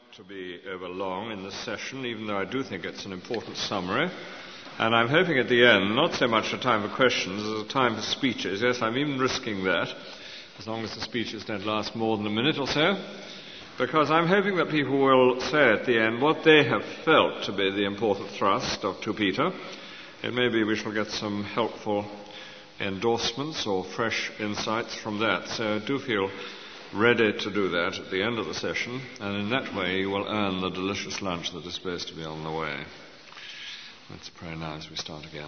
to be over long in this session, even though I do think it's an important summary. And I'm hoping at the end, not so much a time for questions as a time for speeches. Yes, I'm even risking that, as long as the speeches don't last more than a minute or so, because I'm hoping that people will say at the end what they have felt to be the important thrust of 2 Peter. And maybe we shall get some helpful endorsements or fresh insights from that. So do feel ready to do that at the end of the session, and in that way you will earn the delicious lunch that is supposed to be on the way. Let's pray now as we start again.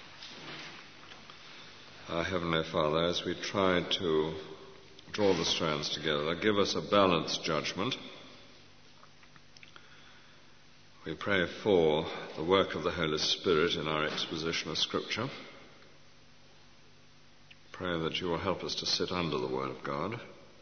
Our Heavenly Father, as we try to draw the strands together, give us a balanced judgment. We pray for the work of the Holy Spirit in our exposition of Scripture. Pray that you will help us to sit under the Word of God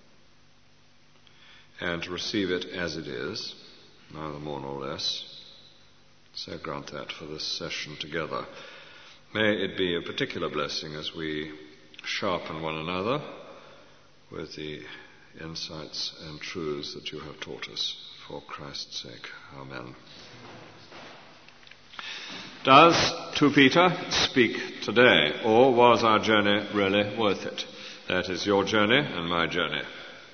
and to receive it as it is, neither more nor less. So grant that for this session together. May it be a particular blessing as we sharpen one another with the insights and truths that you have taught us. For Christ's sake. Amen. Does 2 Peter speak today, or was our journey really worth it? That is your journey and my journey.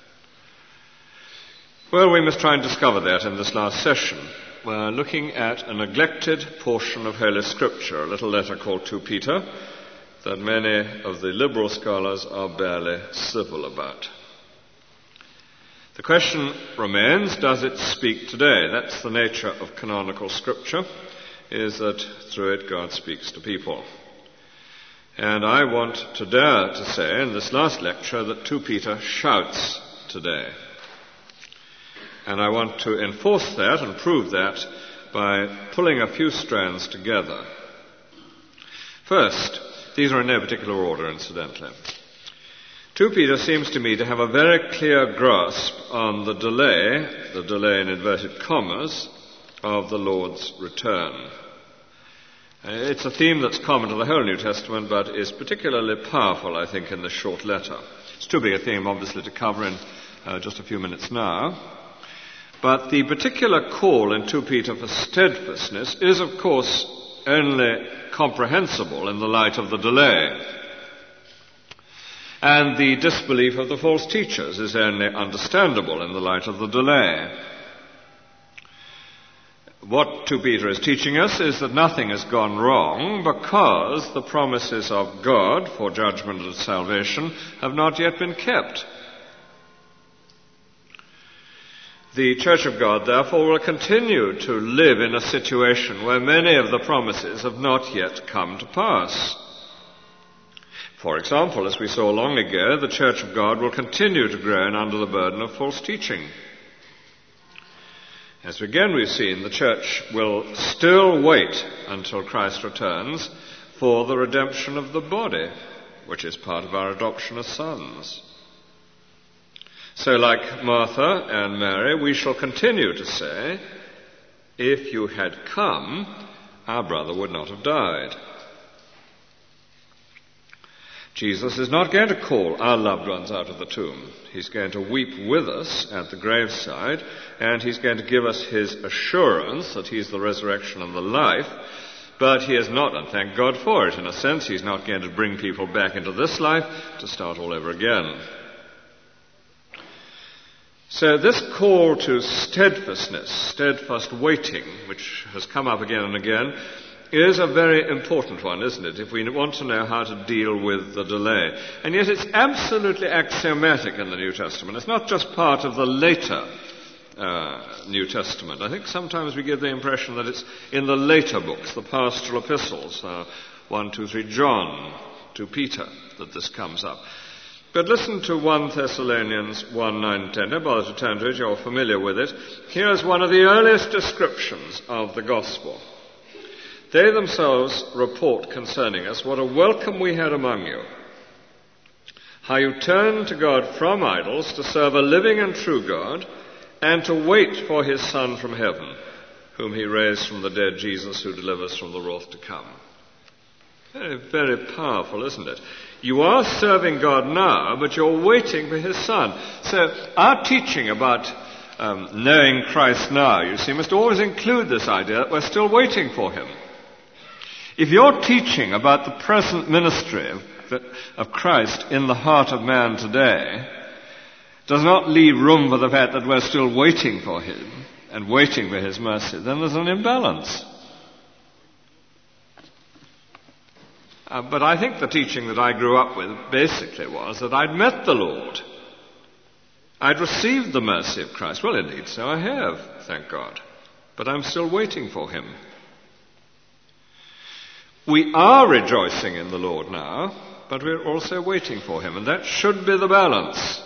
Well, we must try and discover that in this last session. We're looking at a neglected portion of Holy Scripture, a little letter called 2 Peter, that many of the liberal scholars are barely civil about. The question remains, does it speak today? That's the nature of canonical Scripture, is that through it God speaks to people. And I want to dare to say in this last lecture that 2 Peter shouts today. And I want to enforce that and prove that by pulling a few strands together. First, these are in no particular order, incidentally. 2 Peter seems to me to have a very clear grasp on the delay in inverted commas, of the Lord's return. It's a theme that's common to the whole New Testament, but is particularly powerful, I think, in this short letter. It's too big a theme, obviously, to cover in just a few minutes now. But the particular call in 2 Peter for steadfastness is, of course, only comprehensible in the light of the delay. And the disbelief of the false teachers is only understandable in the light of the delay. What 2 Peter is teaching us is that nothing has gone wrong because the promises of God for judgment and salvation have not yet been kept. The Church of God, therefore, will continue to live in a situation where many of the promises have not yet come to pass. For example, as we saw long ago, the Church of God will continue to groan under the burden of false teaching. As again we've seen, the Church will still wait until Christ returns for the redemption of the body, which is part of our adoption as sons. So like Martha and Mary, we shall continue to say, if you had come, our brother would not have died. Jesus is not going to call our loved ones out of the tomb. He's going to weep with us at the graveside, and he's going to give us his assurance that he's the resurrection and the life, but he is not, and thank God for it, in a sense, he's not going to bring people back into this life to start all over again. So this call to steadfastness, steadfast waiting, which has come up again and again, is a very important one, isn't it, if we want to know how to deal with the delay. And yet it's absolutely axiomatic in the New Testament. It's not just part of the later New Testament. I think sometimes we give the impression that it's in the later books, the pastoral epistles, 1, 2, 3 John, 2 Peter, that this comes up. But listen to 1 Thessalonians 1, 9, 10. Don't bother to turn to it, you're familiar with it. Here is one of the earliest descriptions of the gospel. They themselves report concerning us what a welcome we had among you, how you turned to God from idols to serve a living and true God, and to wait for his Son from heaven, whom he raised from the dead, Jesus, who delivers from the wrath to come. Very, very powerful, isn't it? You are serving God now, but you're waiting for his Son. So our teaching about knowing Christ now, you see, must always include this idea that we're still waiting for him. If you're teaching about the present ministry of Christ in the heart of man today, does not leave room for the fact that we're still waiting for him and waiting for his mercy, then there's an imbalance. But I think the teaching that I grew up with basically was that I'd met the Lord. I'd received the mercy of Christ. Well, indeed, so I have, thank God. But I'm still waiting for him. We are rejoicing in the Lord now, but we're also waiting for him, and that should be the balance.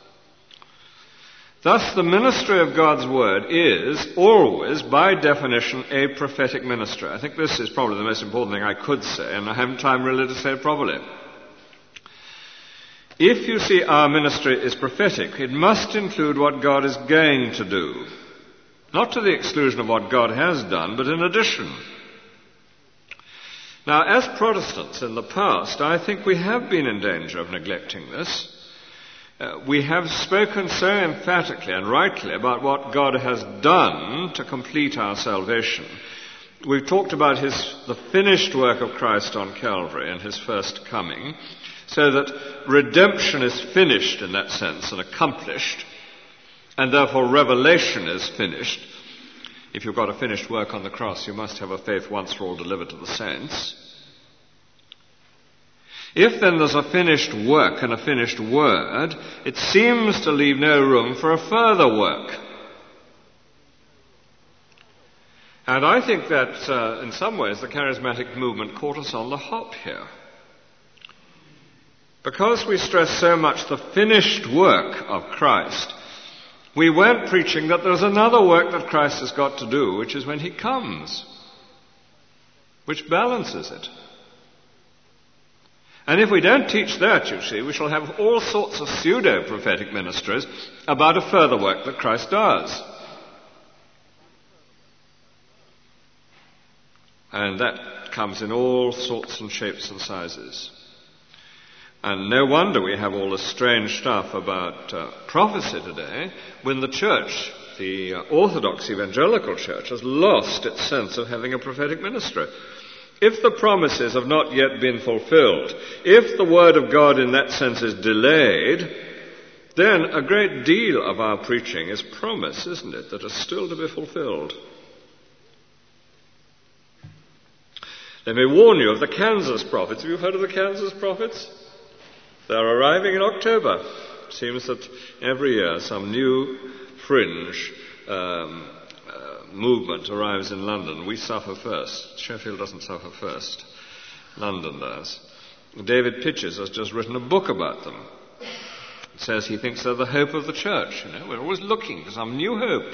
Thus, the ministry of God's Word is always, by definition, a prophetic ministry. I think this is probably the most important thing I could say, and I haven't time really to say it properly. If you see our ministry is prophetic, it must include what God is going to do. Not to the exclusion of what God has done, but in addition. Now, as Protestants in the past, I think we have been in danger of neglecting this. We have spoken so emphatically and rightly about what God has done to complete our salvation. We've talked about the finished work of Christ on Calvary and his first coming, so that redemption is finished in that sense and accomplished, and therefore revelation is finished. If you've got a finished work on the cross, you must have a faith once for all delivered to the saints. If then there's a finished work and a finished word, it seems to leave no room for a further work. And I think that in some ways the charismatic movement caught us on the hop here. Because we stress so much the finished work of Christ, we weren't preaching that there's another work that Christ has got to do, which is when he comes, which balances it. And if we don't teach that, you see, we shall have all sorts of pseudo-prophetic ministries about a further work that Christ does. And that comes in all sorts and shapes and sizes. And no wonder we have all this strange stuff about prophecy today, when the church, the Orthodox Evangelical Church, has lost its sense of having a prophetic ministry. If the promises have not yet been fulfilled, if the word of God in that sense is delayed, then a great deal of our preaching is promise, isn't it, that is still to be fulfilled. Let me warn you of the Kansas prophets. Have you heard of the Kansas prophets? They're arriving in October. It seems that every year some new fringe movement arrives in London. We suffer first. Sheffield doesn't suffer first. London does. David Pitches has just written a book about them. It says he thinks they're the hope of the church. We're always looking for some new hope.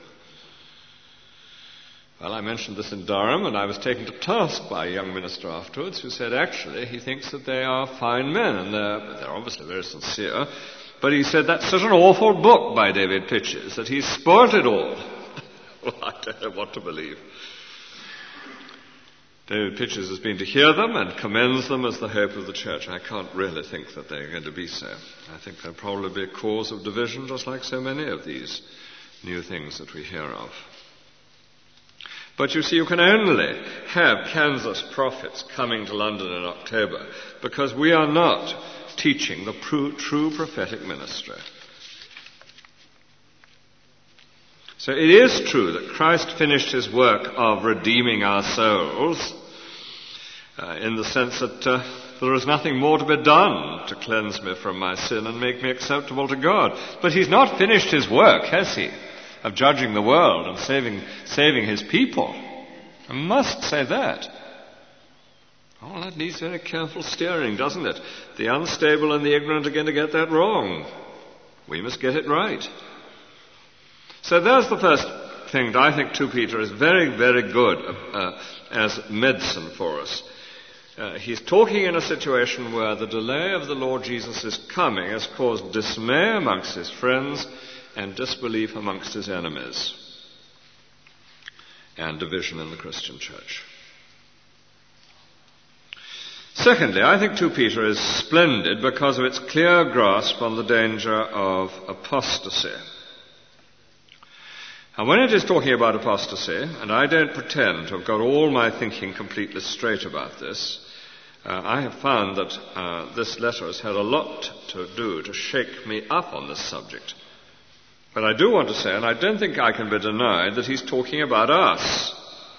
Well, I mentioned this in Durham, and I was taken to task by a young minister afterwards who said actually he thinks that they are fine men, and they're obviously very sincere. But he said that's such an awful book by David Pitches that he's spoilt it all. Well, I don't know what to believe. David Pitches has been to hear them and commends them as the hope of the church. I can't really think that they're going to be so. I think they'll probably be a cause of division, just like so many of these new things that we hear of. But you see, you can only have Kansas prophets coming to London in October because we are not teaching the true prophetic ministry. So it is true that Christ finished his work of redeeming our souls in the sense that there is nothing more to be done to cleanse me from my sin and make me acceptable to God. But he's not finished his work, has he, of judging the world and saving his people. I must say that. Oh, that needs very careful steering, doesn't it? The unstable and the ignorant are going to get that wrong. We must get it right. So there's the first thing that I think 2 Peter is very, very good as medicine for us. He's talking in a situation where the delay of the Lord Jesus' coming has caused dismay amongst his friends and disbelief amongst his enemies, and division in the Christian church. Secondly, I think 2 Peter is splendid because of its clear grasp on the danger of apostasy. And when it is talking about apostasy, and I don't pretend to have got all my thinking completely straight about this, I have found that this letter has had a lot to do to shake me up on this subject. But I do want to say, and I don't think I can be denied, that he's talking about us.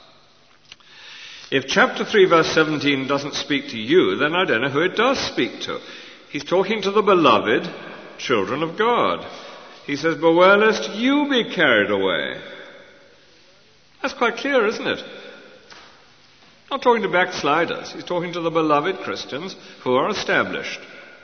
If chapter 3 verse 17 doesn't speak to you, then I don't know who it does speak to. He's talking to the beloved children of God. He says, beware lest you be carried away. That's quite clear, isn't it? Not talking to backsliders. He's talking to the beloved Christians who are established.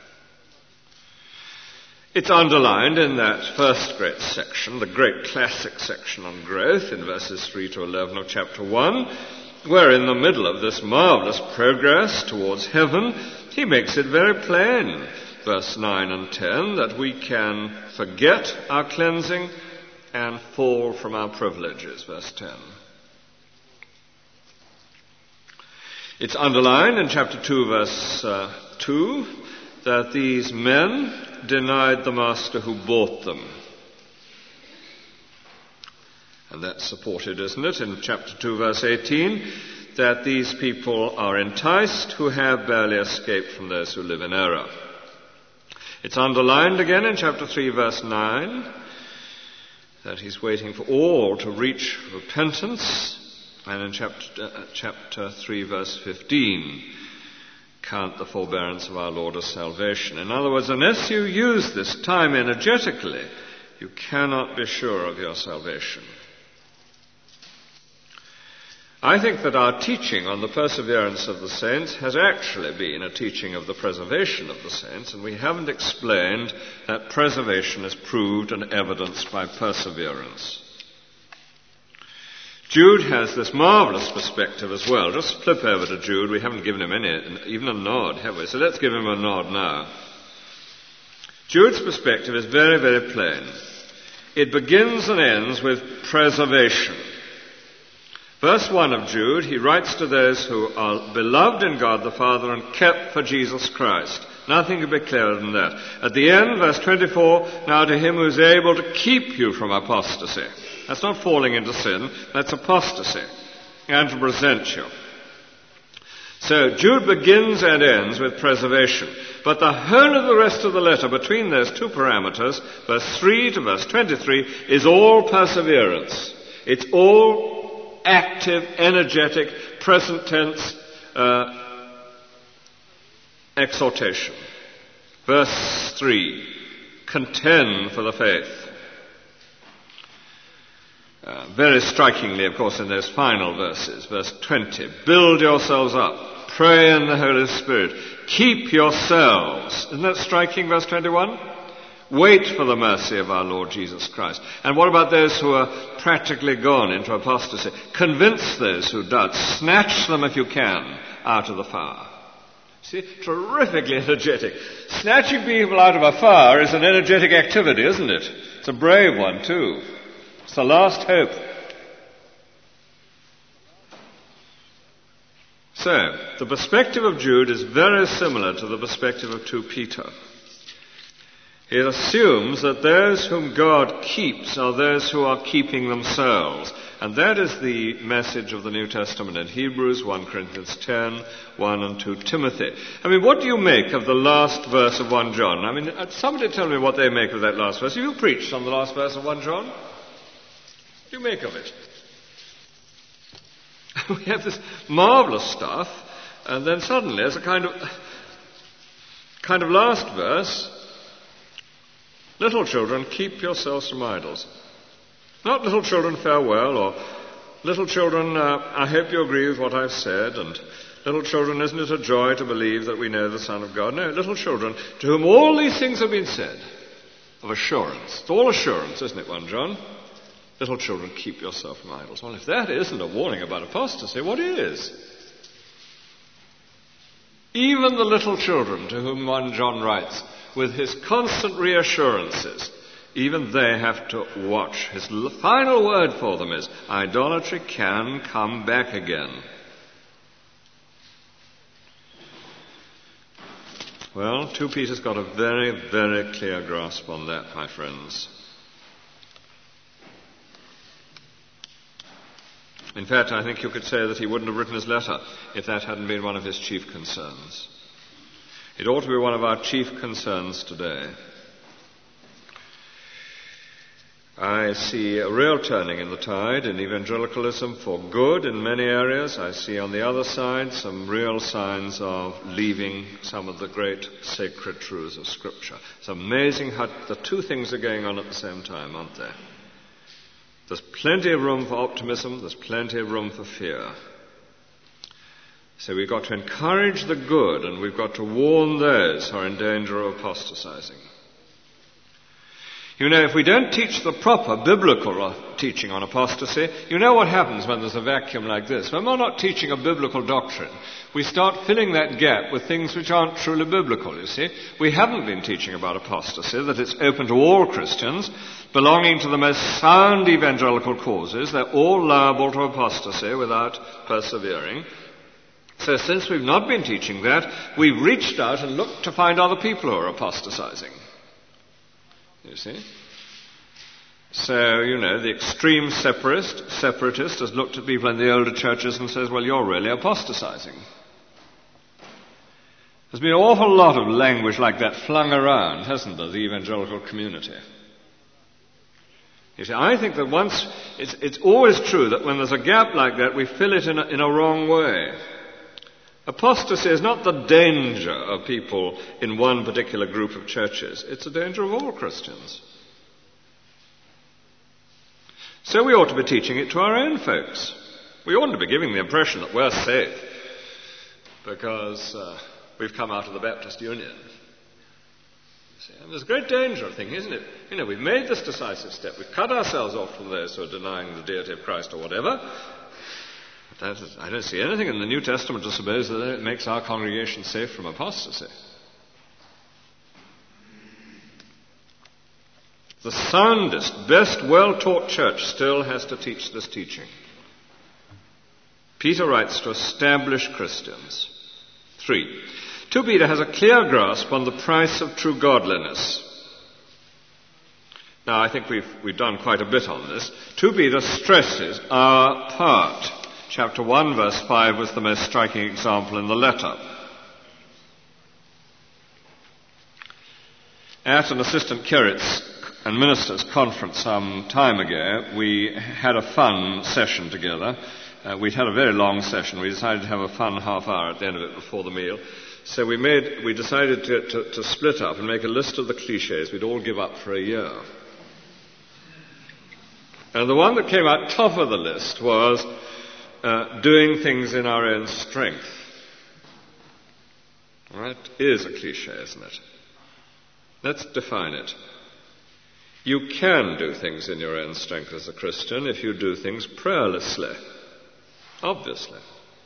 It's underlined in that first great section, the great classic section on growth, in verses 3 to 11 of chapter 1, where in the middle of this marvelous progress towards heaven, he makes it very plain, verse 9 and 10, that we can forget our cleansing and fall from our privileges, verse 10. It's underlined in chapter 2, verse 2, that these men denied the master who bought them. And that's supported, isn't it, in chapter 2, verse 18, that these people are enticed who have barely escaped from those who live in error. It's underlined again in chapter 3, verse 9, that he's waiting for all to reach repentance. And in chapter 3, verse 15, count the forbearance of our Lord as salvation. In other words, unless you use this time energetically, you cannot be sure of your salvation. I think that our teaching on the perseverance of the saints has actually been a teaching of the preservation of the saints, and we haven't explained that preservation is proved and evidenced by perseverance. Jude has this marvelous perspective as well. Just flip over to Jude. We haven't given him even a nod, have we? So let's give him a nod now. Jude's perspective is very, very plain. It begins and ends with preservation. Verse 1 of Jude, he writes to those who are beloved in God the Father and kept for Jesus Christ. Nothing could be clearer than that. At the end, verse 24, now to him who is able to keep you from apostasy. That's not falling into sin, that's apostasy. And to present you. So Jude begins and ends with preservation. But the whole of the rest of the letter between those two parameters, verse 3 to verse 23, is all perseverance. It's all active, energetic, present tense exhortation. Verse 3, contend for the faith. Very strikingly, of course, in those final verses, verse 20, build yourselves up, pray in the Holy Spirit, keep yourselves. Isn't that striking, verse 21? Wait for the mercy of our Lord Jesus Christ. And what about those who are practically gone into apostasy? Convince those who doubt. Snatch them, if you can, out of the fire. See, terrifically energetic. Snatching people out of a fire is an energetic activity, isn't it? It's a brave one, too. It's the last hope. So, the perspective of Jude is very similar to the perspective of 2 Peter. It assumes that those whom God keeps are those who are keeping themselves. And that is the message of the New Testament in Hebrews, 1 Corinthians 10, 1 and 2 Timothy. I mean, what do you make of the last verse of 1 John? I mean, somebody tell me what they make of that last verse. Have you preached on the last verse of 1 John? What do you make of it? We have this marvelous stuff, and then suddenly there's a kind of last verse. Little children, keep yourselves from idols. Not little children, farewell, or little children, I hope you agree with what I've said, and little children, isn't it a joy to believe that we know the Son of God? No, little children, to whom all these things have been said, of assurance. It's all assurance, isn't it, 1 John? Little children, keep yourself from idols. Well, if that isn't a warning about apostasy, what is? Even the little children to whom 1 John writes, with his constant reassurances, even they have to watch. His final word for them is, idolatry can come back again. Well, 2 Peter's got a very, very clear grasp on that, my friends. In fact, I think you could say that he wouldn't have written his letter if that hadn't been one of his chief concerns. It ought to be one of our chief concerns today. I see a real turning in the tide in evangelicalism for good in many areas. I see on the other side some real signs of leaving some of the great sacred truths of Scripture. It's amazing how the two things are going on at the same time, aren't they? There's plenty of room for optimism, there's plenty of room for fear. So we've got to encourage the good, and we've got to warn those who are in danger of apostatizing. You know, if we don't teach the proper biblical teaching on apostasy, you know what happens when there's a vacuum like this. When we're not teaching a biblical doctrine, we start filling that gap with things which aren't truly biblical, you see. We haven't been teaching about apostasy, that it's open to all Christians, belonging to the most sound evangelical causes. They're all liable to apostasy without persevering. So since we've not been teaching that, we've reached out and looked to find other people who are apostatizing. You see? So, you know, the extreme separatist has looked at people in the older churches and says, well, you're really apostatizing. There's been an awful lot of language like that flung around, hasn't there, the evangelical community? You see, I think that it's always true that when there's a gap like that, we fill it in a wrong way. Apostasy is not the danger of people in one particular group of churches. It's a danger of all Christians. So we ought to be teaching it to our own folks. We oughtn't to be giving the impression that we're safe because we've come out of the Baptist Union. See, and there's a great danger of thinking, isn't it? You know, we've made this decisive step. We've cut ourselves off from those who are denying the deity of Christ or whatever. I don't see anything in the New Testament to suppose that it makes our congregation safe from apostasy. The soundest, best, well-taught church still has to teach this teaching. Peter writes to establish Christians. 3. 2 Peter has a clear grasp on the price of true godliness. Now, I think we've done quite a bit on this. 2 Peter stresses our part. Chapter 1, verse 5 was the most striking example in the letter. At an assistant curates and ministers conference some time ago, we had a fun session together. We'd had a very long session. We decided to have a fun half hour at the end of it before the meal. So we decided to split up and make a list of the cliches we'd all give up for a year. And the one that came out top of the list was doing things in our own strength. That is a cliche, isn't it? Let's define it. You can do things in your own strength as a Christian if you do things prayerlessly, obviously.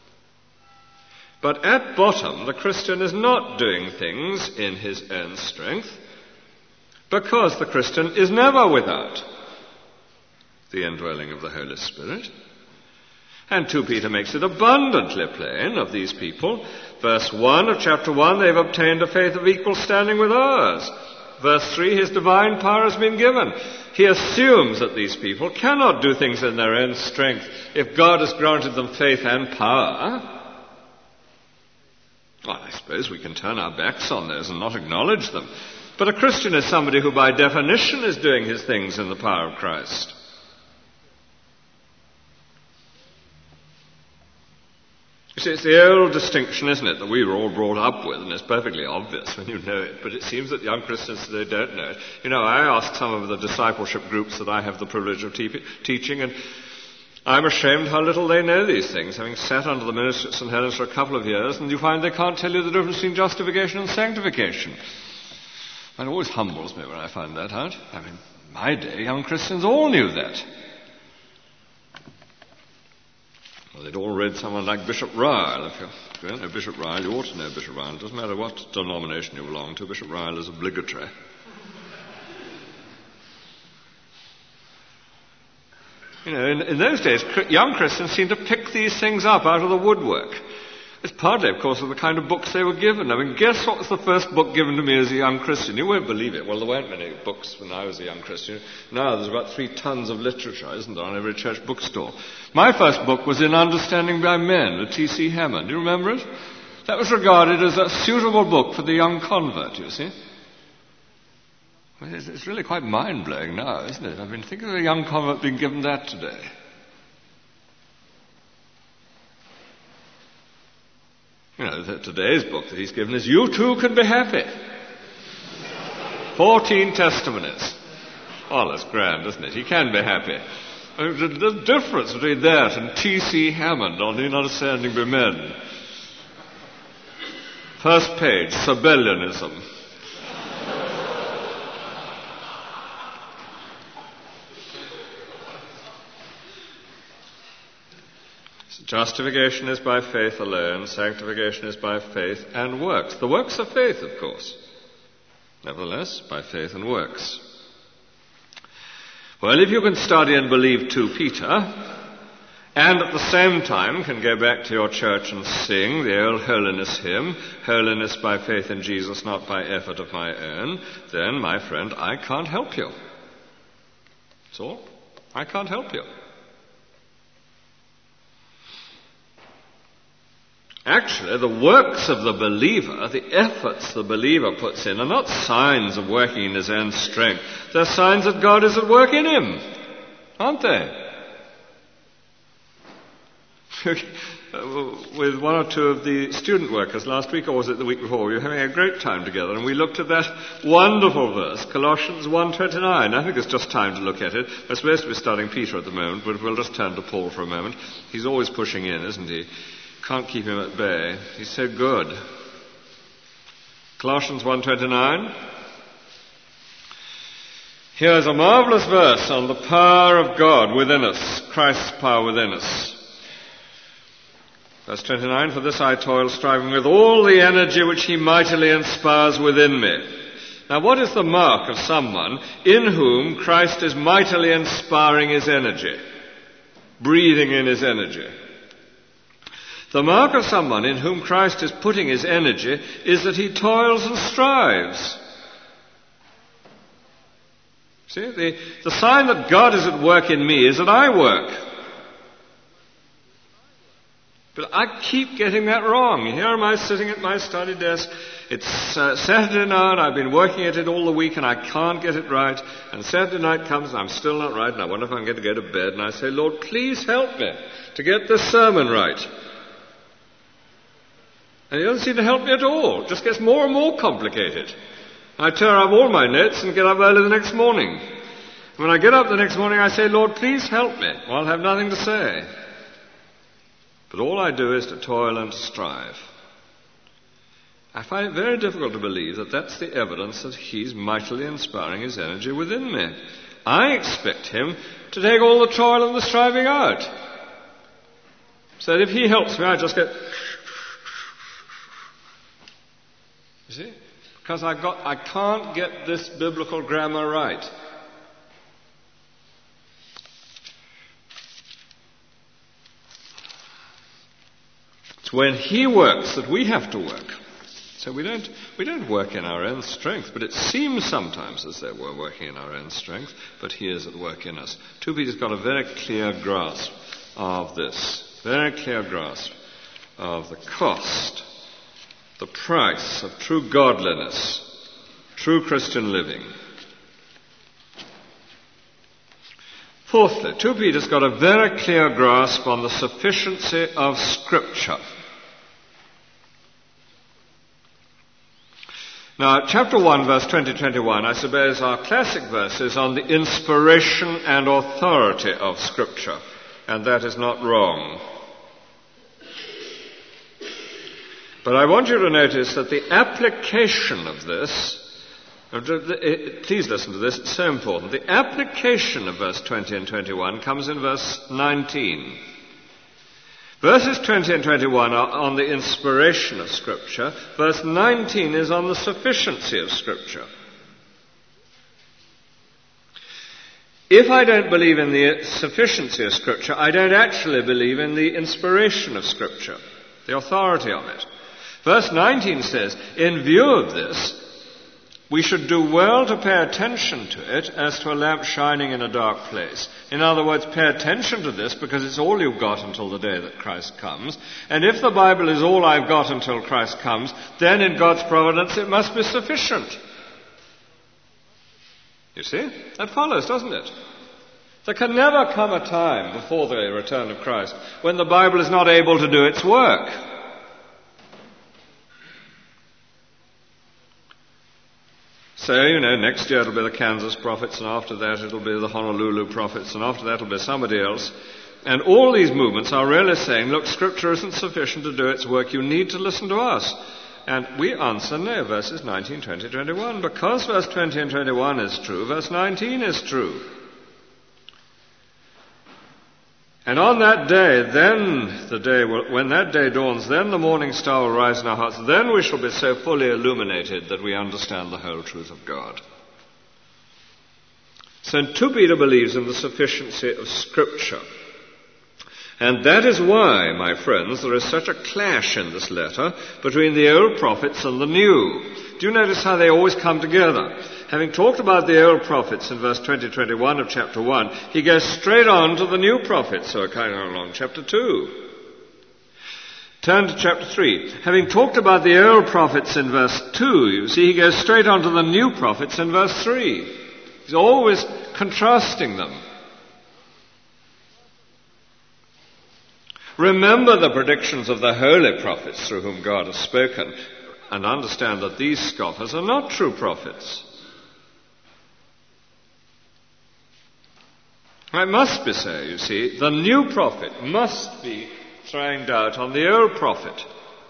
But at bottom, the Christian is not doing things in his own strength because the Christian is never without the indwelling of the Holy Spirit. And 2 Peter makes it abundantly plain of these people. Verse 1 of chapter 1, they've obtained a faith of equal standing with ours. Verse 3, his divine power has been given. He assumes that these people cannot do things in their own strength if God has granted them faith and power. Well, I suppose we can turn our backs on those and not acknowledge them. But a Christian is somebody who by definition is doing his things in the power of Christ. You see, it's the old distinction, isn't it, that we were all brought up with, and it's perfectly obvious when you know it, but it seems that young Christians today don't know it. You know, I asked some of the discipleship groups that I have the privilege of teaching, and I'm ashamed how little they know these things, having sat under the ministry at St. Helens for a couple of years, and you find they can't tell you the difference between justification and sanctification. It always humbles me when I find that out. I mean, in my day, young Christians all knew that. Well, they'd all read someone like Bishop Ryle. If you don't know Bishop Ryle, you ought to know Bishop Ryle. It doesn't matter what denomination you belong to, Bishop Ryle is obligatory. You know, in those days, young Christians seemed to pick these things up out of the woodwork. It's partly, of course, of the kind of books they were given. I mean, guess what was the first book given to me as a young Christian? You won't believe it. Well, there weren't many books when I was a young Christian. Now there's about 3 tons of literature, isn't there, on every church bookstore. My first book was In Understanding by Men, with T.C. Hammond. Do you remember it? That was regarded as a suitable book for the young convert, you see. Well, it's really quite mind-blowing now, isn't it? I mean, think of a young convert being given that today. You know, today's book that he's given is You Too Can Be Happy. 14 testimonies. Oh, that's grand, isn't it? He can be happy. I mean, the difference between that and T.C. Hammond on In Understanding by Men. First page, Sabellianism. Justification is by faith alone, sanctification is by faith and works. The works of faith, of course. Nevertheless, by faith and works. Well, if you can study and believe 2 Peter, and at the same time can go back to your church and sing the old holiness hymn, holiness by faith in Jesus, not by effort of my own, then, my friend, I can't help you. That's all. I can't help you. Actually, the works of the believer, the efforts the believer puts in, are not signs of working in his own strength. They're signs that God is at work in him, aren't they? With 1 or 2 of the student workers last week, or was it the week before, we were having a great time together, and we looked at that wonderful verse, Colossians 1:29. I think it's just time to look at it. We're supposed to be studying Peter at the moment, but we'll just turn to Paul for a moment. He's always pushing in, isn't he? Can't keep him at bay. He's so good. Colossians 1:29. Here's a marvelous verse on the power of God within us, Christ's power within us. Verse 29, for this I toil, striving with all the energy which he mightily inspires within me. Now, what is the mark of someone in whom Christ is mightily inspiring his energy, breathing in his energy? The mark of someone in whom Christ is putting his energy is that he toils and strives. See, the sign that God is at work in me is that I work. But I keep getting that wrong. Here am I sitting at my study desk. It's Saturday night. I've been working at it all the week and I can't get it right. And Saturday night comes and I'm still not right. And I wonder if I'm going to go to bed. And I say, Lord, please help me to get this sermon right. And he doesn't seem to help me at all. It just gets more and more complicated. I tear up all my notes and get up early the next morning. And when I get up the next morning, I say, Lord, please help me. Well, I'll have nothing to say. But all I do is to toil and to strive. I find it very difficult to believe that that's the evidence that he's mightily inspiring his energy within me. I expect him to take all the toil and the striving out. So that if he helps me, I just get... You see? Because I can't get this biblical grammar right. It's when he works that we have to work. So we don't work in our own strength, but it seems sometimes as though we're working in our own strength, but he is at work in us. 2 Peter's got a very clear grasp of this, very clear grasp of the cost, the price of true godliness, true Christian living. Fourthly, 2 Peter's got a very clear grasp on the sufficiency of Scripture. Now, chapter 1, verse 20-21, I suppose are classic verses on the inspiration and authority of Scripture, and that is not wrong. But I want you to notice that the application of this, please listen to this, it's so important. The application of verse 20 and 21 comes in verse 19. Verses 20 and 21 are on the inspiration of Scripture. Verse 19 is on the sufficiency of Scripture. If I don't believe in the sufficiency of Scripture, I don't actually believe in the inspiration of Scripture. the authority of it. Verse 19 says, in view of this, we should do well to pay attention to it as to a lamp shining in a dark place. In other words, pay attention to this because it's all you've got until the day that Christ comes. And if the Bible is all I've got until Christ comes, then in God's providence it must be sufficient. You see? That follows, doesn't it? There can never come a time before the return of Christ when the Bible is not able to do its work. So, next year it'll be the Kansas prophets, and after that it'll be the Honolulu prophets, and after that it'll be somebody else. And all these movements are really saying, look, Scripture isn't sufficient to do its work. You need to listen to us. And we answer no, verses 19, 20, 21. Because verse 20 and 21 is true, verse 19 is true. And on that day, when that day dawns, then the morning star will rise in our hearts. Then we shall be so fully illuminated that we understand the whole truth of God. St. 2 Peter believes in the sufficiency of Scripture. And that is why, my friends, there is such a clash in this letter between the old prophets and the new. Do you notice how they always come together? Having talked about the old prophets in verse 20-21 of chapter 1, he goes straight on to the new prophets, so kind of along chapter 2. Turn to chapter 3. Having talked about the old prophets in verse 2, you see, he goes straight on to the new prophets in verse 3. He's always contrasting them. Remember the predictions of the holy prophets through whom God has spoken, and understand that these scoffers are not true prophets. It must be so, you see. The new prophet must be throwing doubt on the old prophet.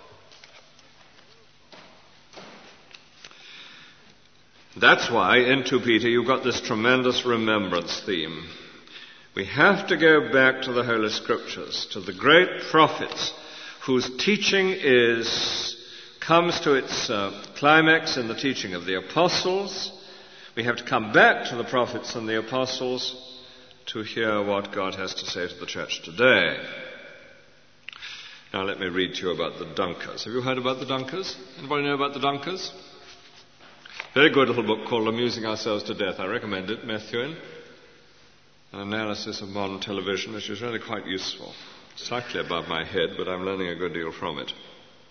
That's why in 2 Peter you've got this tremendous remembrance theme. We have to go back to the Holy Scriptures, to the great prophets whose teaching comes to its climax in the teaching of the apostles. We have to come back to the prophets and the apostles to hear what God has to say to the church today. Now let me read to you about the Dunkers. Have you heard about the Dunkers? Anybody know about the Dunkers? Very good little book called Amusing Ourselves to Death. I recommend it, Methuen. An analysis of modern television, which is really quite useful. Slightly above my head, but I'm learning a good deal from it.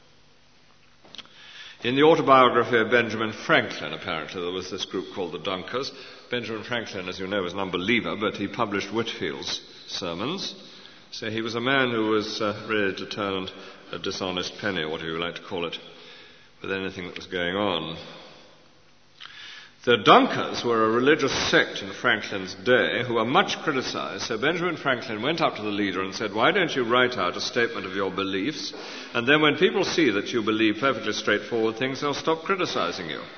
In the autobiography of Benjamin Franklin, apparently, there was this group called the Dunkers. Benjamin Franklin, as you know, was an unbeliever, but he published Whitfield's sermons. So he was a man who was ready to turn a dishonest penny, or whatever you like to call it, with anything that was going on. The Dunkers were a religious sect in Franklin's day who were much criticized. So Benjamin Franklin went up to the leader and said, why don't you write out a statement of your beliefs? And then when people see that you believe perfectly straightforward things, they'll stop criticizing you.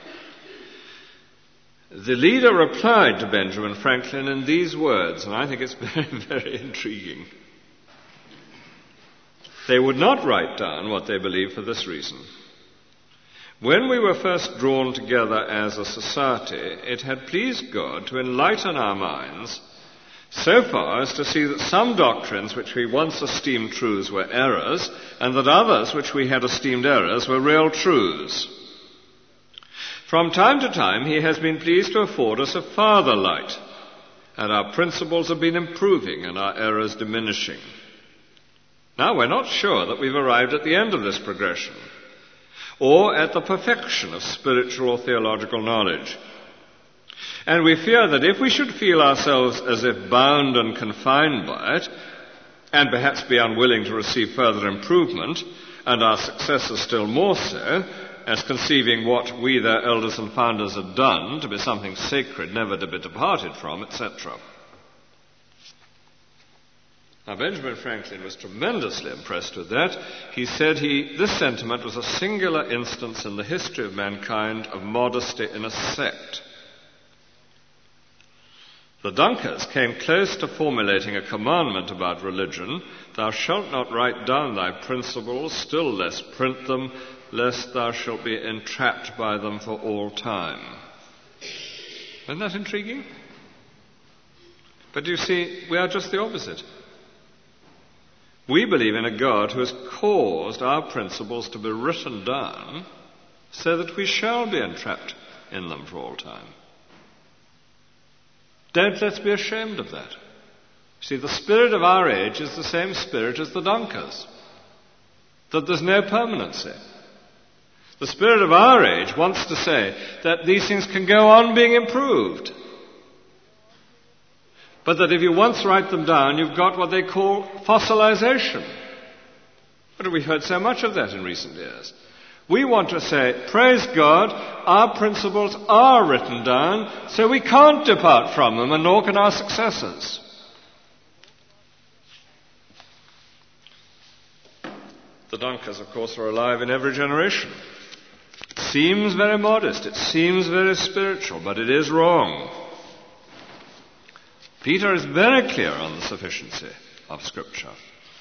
The leader replied to Benjamin Franklin in these words, and I think it's very, very intriguing. They would not write down what they believed for this reason. When we were first drawn together as a society, it had pleased God to enlighten our minds so far as to see that some doctrines which we once esteemed truths were errors, and that others which we had esteemed errors were real truths. From time to time, he has been pleased to afford us a farther light, and our principles have been improving and our errors diminishing. Now, we're not sure that we've arrived at the end of this progression, or at the perfection of spiritual or theological knowledge. And we fear that if we should feel ourselves as if bound and confined by it, and perhaps be unwilling to receive further improvement, and our successors still more so, as conceiving what we, their elders and founders, had done to be something sacred, never to be departed from, etc. Now, Benjamin Franklin was tremendously impressed with that. He said this sentiment was a singular instance in the history of mankind of modesty in a sect. The Dunkers came close to formulating a commandment about religion: thou shalt not write down thy principles, still less print them, lest thou shalt be entrapped by them for all time. Isn't that intriguing? But you see, we are just the opposite. We believe in a God who has caused our principles to be written down so that we shall be entrapped in them for all time. Don't let's be ashamed of that. See, the spirit of our age is the same spirit as the Dunkers, that there's no permanency. The spirit of our age wants to say that these things can go on being improved, but that if you once write them down, you've got what they call fossilization. What have we heard so much of that in recent years? We want to say, praise God, our principles are written down, so we can't depart from them, and nor can our successors. The Dunkers, of course, are alive in every generation. It seems very modest, it seems very spiritual, but it is wrong. Peter is very clear on the sufficiency of Scripture.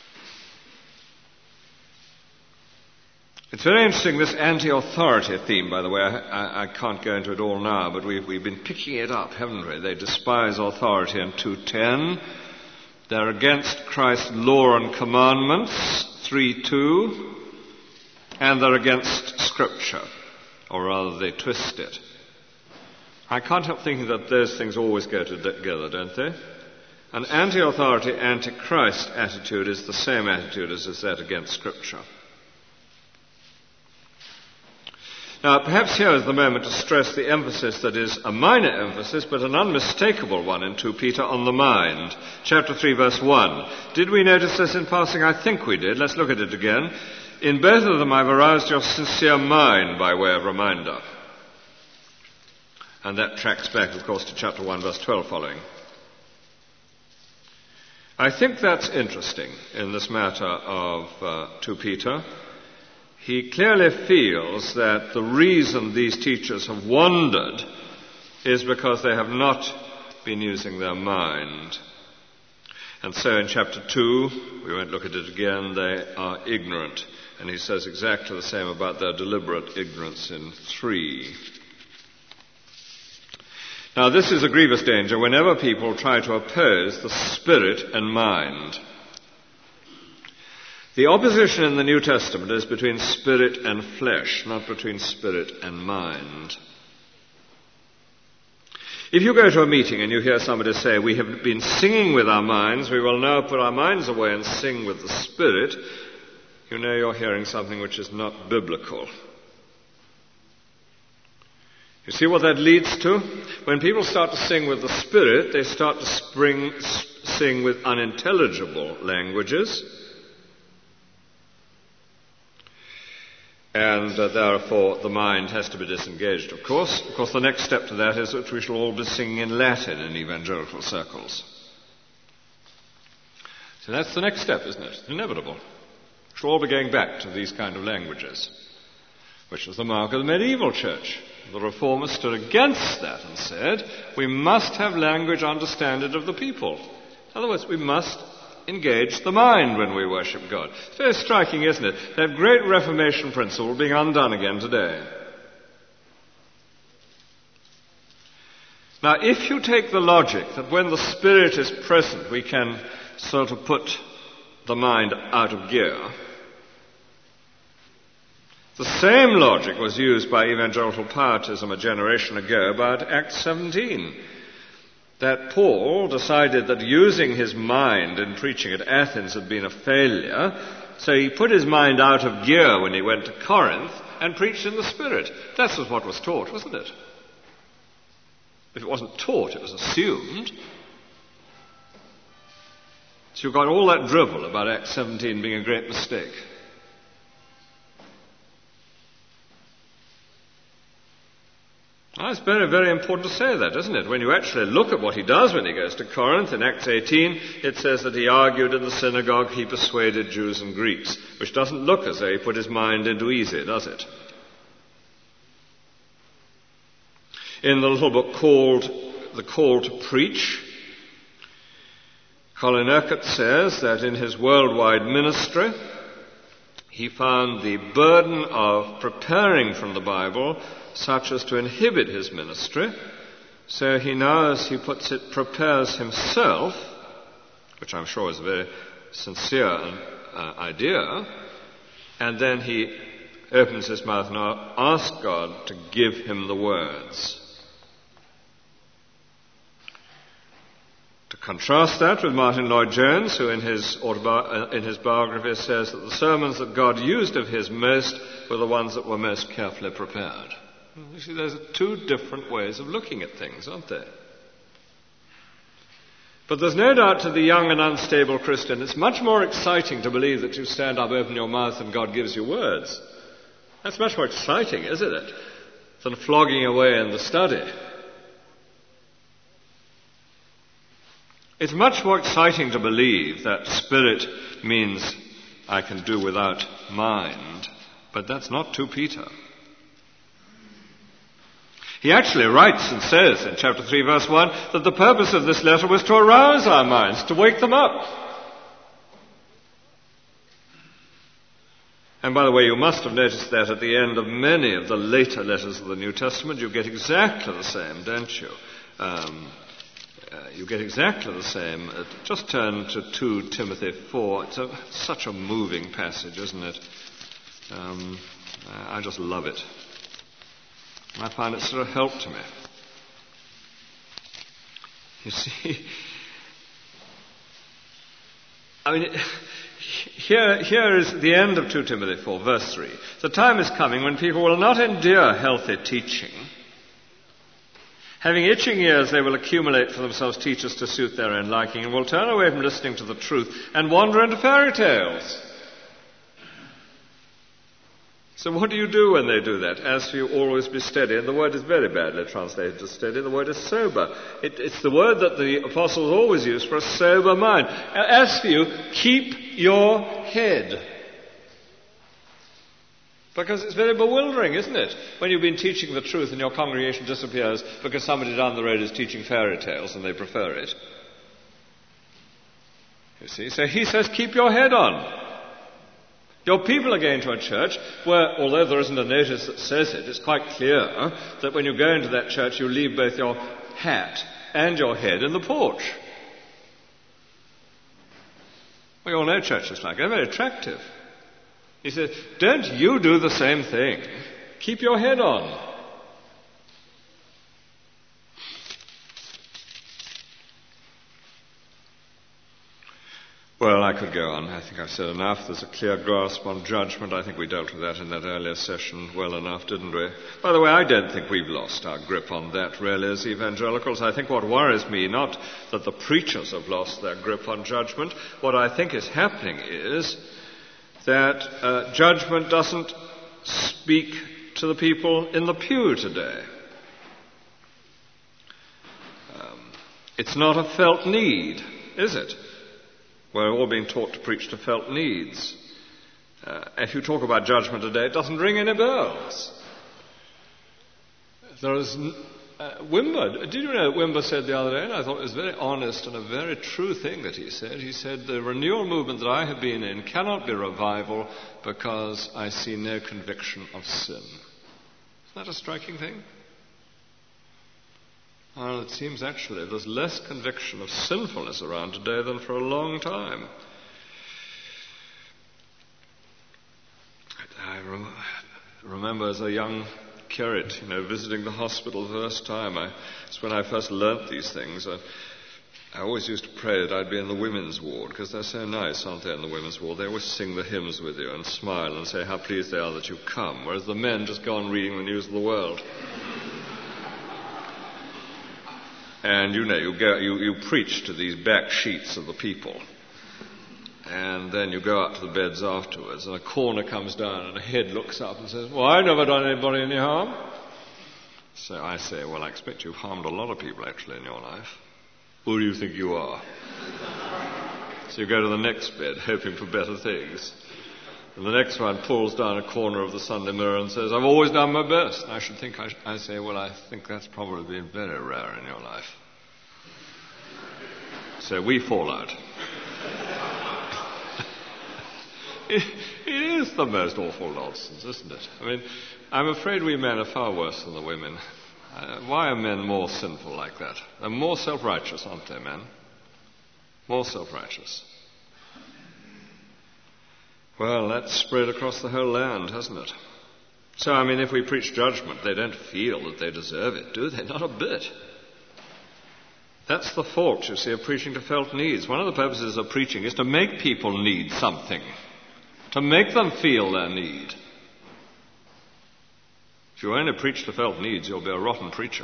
It's very interesting, this anti-authority theme, by the way. I can't go into it all now, but we've been picking it up, haven't we? They despise authority in 2:10. They're against Christ's law and commandments, 3:2. And they're against Scripture, or rather they twist it. I can't help thinking that those things always go together, don't they? An anti-authority, anti-Christ attitude is the same attitude as is that against Scripture. Now, perhaps here is the moment to stress the emphasis that is a minor emphasis, but an unmistakable one in 2 Peter on the mind. Chapter 3, verse 1. Did we notice this in passing? I think we did. Let's look at it again. In both of them I've aroused your sincere mind by way of reminder. And that tracks back, of course, to chapter 1, verse 12 following. I think that's interesting in this matter of 2 Peter. He clearly feels that the reason these teachers have wandered is because they have not been using their mind. And so in chapter 2, we won't look at it again, they are ignorant. And he says exactly the same about their deliberate ignorance in 3. Now, this is a grievous danger whenever people try to oppose the spirit and mind. The opposition in the New Testament is between spirit and flesh, not between spirit and mind. If you go to a meeting and you hear somebody say, we have been singing with our minds, we will now put our minds away and sing with the spirit, you know you're hearing something which is not biblical. You see what that leads to? When people start to sing with the Spirit, they start to sing with unintelligible languages. And therefore the mind has to be disengaged, of course. Of course, the next step to that is that we shall all be singing in Latin in evangelical circles. So that's the next step, isn't it? It's inevitable. We shall all be going back to these kind of languages, which was the mark of the medieval church. The Reformers stood against that and said, we must have language understanded of the people. In other words, we must engage the mind when we worship God. It's very striking, isn't it? That great Reformation principle being undone again today. Now, if you take the logic that when the Spirit is present, we can sort of put the mind out of gear, the same logic was used by evangelical pietism a generation ago about Acts 17. That Paul decided that using his mind in preaching at Athens had been a failure, so he put his mind out of gear when he went to Corinth and preached in the Spirit. That was what was taught, wasn't it? If it wasn't taught, it was assumed. So you've got all that drivel about Acts 17 being a great mistake. Well, it's very, very important to say that, isn't it? When you actually look at what he does when he goes to Corinth, in Acts 18, it says that he argued in the synagogue, he persuaded Jews and Greeks, which doesn't look as though he put his mind into easy, does it? In the little book called The Call to Preach, Colin Urquhart says that in his worldwide ministry, he found the burden of preparing from the Bible such as to inhibit his ministry. So he now, as he puts it, prepares himself, which I'm sure is a very sincere and idea, and then he opens his mouth and asks God to give him the words. To contrast that with Martin Lloyd-Jones, who in his biography says that the sermons that God used of his most were the ones that were most carefully prepared. You see, there's two different ways of looking at things, aren't there? But there's no doubt to the young and unstable Christian, it's much more exciting to believe that you stand up, open your mouth, and God gives you words. That's much more exciting, isn't it, than flogging away in the study. It's much more exciting to believe that spirit means I can do without mind, but that's not 2 Peter. He actually writes and says in chapter 3, verse 1, that the purpose of this letter was to arouse our minds, to wake them up. And by the way, you must have noticed that at the end of many of the later letters of the New Testament, you get exactly the same, don't you? You get exactly the same. Just turn to 2 Timothy 4. It's such a moving passage, isn't it? I just love it. I find it sort of help to me. You see, I mean, here is the end of 2 Timothy 4, verse 3. The time is coming when people will not endure healthy teaching. Having itching ears, they will accumulate for themselves teachers to suit their own liking, and will turn away from listening to the truth and wander into fairy tales. So what do you do when they do that? As for you, always be steady. And the word is very badly translated to steady. The word is sober. It's the word that the apostles always use for a sober mind. As for you, keep your head. Because it's very bewildering, isn't it? When you've been teaching the truth and your congregation disappears because somebody down the road is teaching fairy tales and they prefer it. You see? So he says, keep your head on. Your people are going to a church where, although there isn't a notice that says it, it's quite clear that when you go into that church, you leave both your hat and your head in the porch. We all know churches like that. They're very attractive. He says, don't you do the same thing. Keep your head on. Well, I could go on. I think I've said enough. There's a clear grasp on judgment. I think we dealt with that in that earlier session well enough, didn't we? By the way, I don't think we've lost our grip on that, really, as evangelicals. I think what worries me, not that the preachers have lost their grip on judgment. What I think is happening is that judgment doesn't speak to the people in the pew today. It's not a felt need, is it? We're all being taught to preach to felt needs. If you talk about judgment today, it doesn't ring any bells. There is Wimber. Did you know Wimber said the other day, and I thought it was very honest and a very true thing that he said. He said, the renewal movement that I have been in cannot be revival because I see no conviction of sin. Isn't that a striking thing? Well, it seems actually there's less conviction of sinfulness around today than for a long time. I remember as a young curate, visiting the hospital the first time. It's when I first learnt these things. I always used to pray that I'd be in the women's ward, because they're so nice, aren't they, in the women's ward? They always sing the hymns with you and smile and say how pleased they are that you've come, whereas the men just go on reading the news of the world. And you preach to these back sheets of the people. And then you go out to the beds afterwards, and a corner comes down, and a head looks up and says, well, I've never done anybody any harm. So I say, well, I expect you've harmed a lot of people, actually, in your life. Who do you think you are? So you go to the next bed, hoping for better things. And the next one pulls down a corner of the Sunday Mirror and says, I've always done my best. And I should think, I say, well, I think that's probably been very rare in your life. So we fall out. It is the most awful nonsense, isn't it? I mean, I'm afraid we men are far worse than the women. Why are men more sinful like that? They're more self-righteous, aren't they, men? More self-righteous. Well, that's spread across the whole land, hasn't it? So, if we preach judgment, they don't feel that they deserve it, do they? Not a bit. That's the fault, you see, of preaching to felt needs. One of the purposes of preaching is to make people need something, to make them feel their need. If you only preach to felt needs, you'll be a rotten preacher.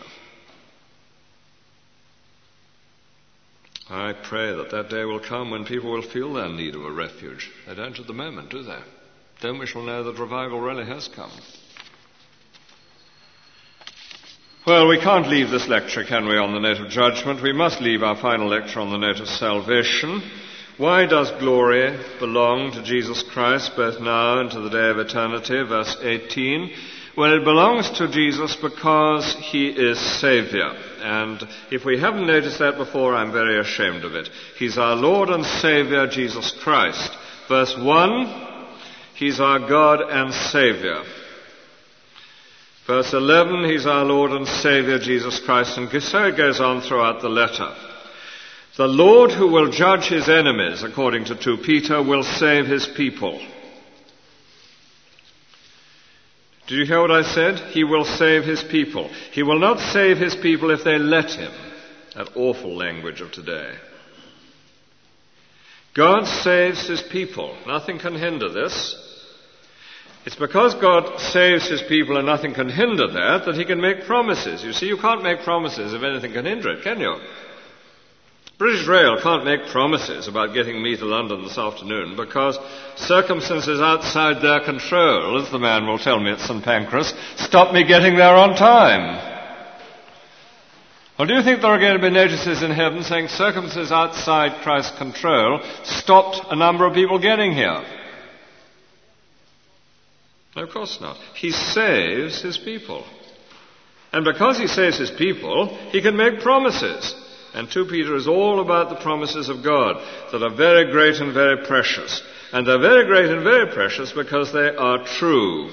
I pray that day will come when people will feel their need of a refuge. They don't at the moment, do they? Then we shall know that revival really has come. Well, we can't leave this lecture, can we, on the note of judgment? We must leave our final lecture on the note of salvation. Why does glory belong to Jesus Christ both now and to the day of eternity? Verse 18. Well, it belongs to Jesus because he is Saviour. And if we haven't noticed that before, I'm very ashamed of it. He's our Lord and Saviour, Jesus Christ. Verse 1, he's our God and Saviour. Verse 11, he's our Lord and Saviour, Jesus Christ. And so it goes on throughout the letter. The Lord who will judge his enemies, according to 2 Peter, will save his people. Did you hear what I said? He will save his people. He will not save his people if they let him. That awful language of today. God saves his people. Nothing can hinder this. It's because God saves his people and nothing can hinder that he can make promises. You see, you can't make promises if anything can hinder it, can you? British Rail can't make promises about getting me to London this afternoon because circumstances outside their control, as the man will tell me at St. Pancras, stop me getting there on time. Well, do you think there are going to be notices in heaven saying circumstances outside Christ's control stopped a number of people getting here? No, of course not. He saves his people. And because he saves his people, he can make promises. And 2 Peter is all about the promises of God that are very great and very precious. And they're very great and very precious because they are true.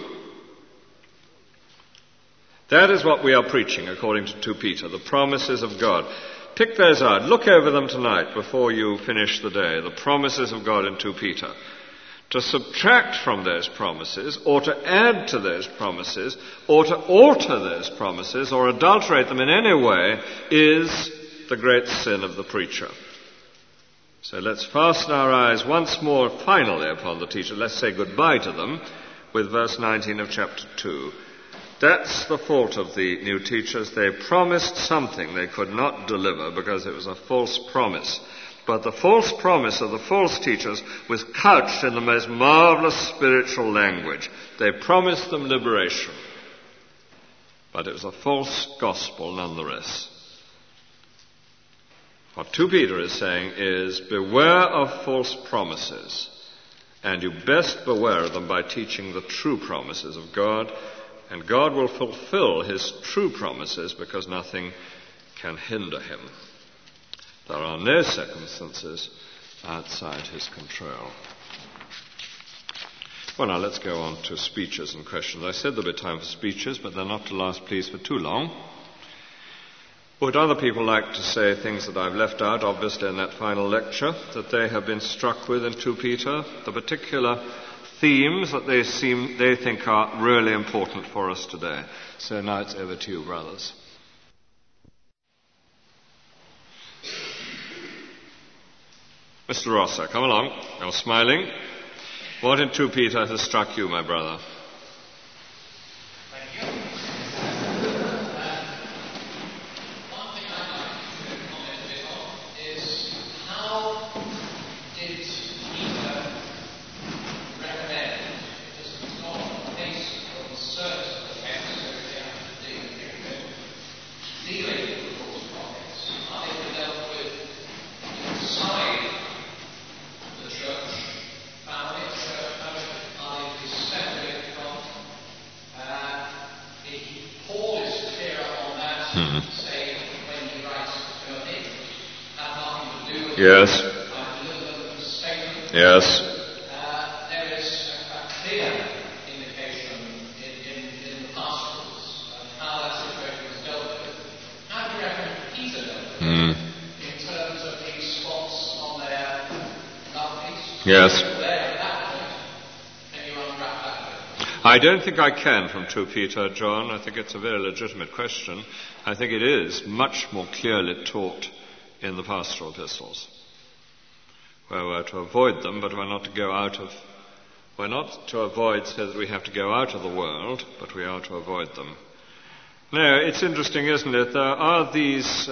That is what we are preaching, according to 2 Peter, the promises of God. Pick those out. Look over them tonight before you finish the day. The promises of God in 2 Peter. To subtract from those promises, or to add to those promises, or to alter those promises, or adulterate them in any way, is the great sin of the preacher. So let's fasten our eyes once more finally upon the teacher. Let's say goodbye to them with verse 19 of chapter 2. That's the fault of the new teachers. They promised something they could not deliver because it was a false promise. But the false promise of the false teachers was couched in the most marvelous spiritual language. They promised them liberation. But it was a false gospel nonetheless. What 2 Peter is saying is, beware of false promises, and you best beware of them by teaching the true promises of God, and God will fulfill his true promises because nothing can hinder him. There are no circumstances outside his control. Well, now let's go on to speeches and questions. I said there'll be time for speeches, but they're not to last, please, for too long. Would other people like to say things that I've left out, obviously, in that final lecture, that they have been struck with in 2 Peter, the particular themes that they think are really important for us today? So now it's over to you, brothers. Mr. Rosser, come along. You're smiling. What in 2 Peter has struck you, my brother? Yes. Yes. There is a clear indication in the Gospels of how that situation was dealt with. How do you reckon Peter dealt with it in terms of his response on their love feast? Yes. There at that point, I don't think I can from 2 Peter, John. I think it's a very legitimate question. I think it is much more clearly taught in the pastoral epistles, where we're to avoid them, but we're not to avoid so that we have to go out of the world, but we are to avoid them. Now, it's interesting, isn't it? There are these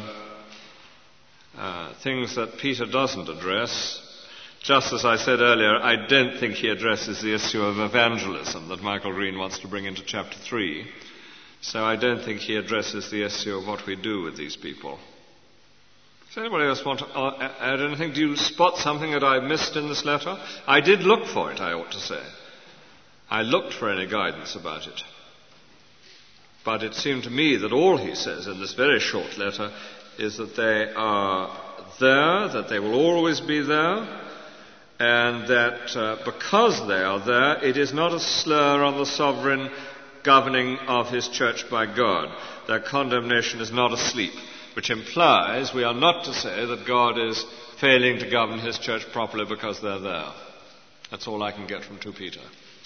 things that Peter doesn't address. Just as I said earlier, I don't think he addresses the issue of evangelism that Michael Green wants to bring into chapter 3. So I don't think he addresses the issue of what we do with these people. Does anybody else want to add anything? Do you spot something that I missed in this letter? I did look for it, I ought to say. I looked for any guidance about it. But it seemed to me that all he says in this very short letter is that they are there, that they will always be there, and that because they are there, it is not a slur on the sovereign governing of his church by God. Their condemnation is not asleep, which implies we are not to say that God is failing to govern his church properly because they're there. That's all I can get from 2 Peter.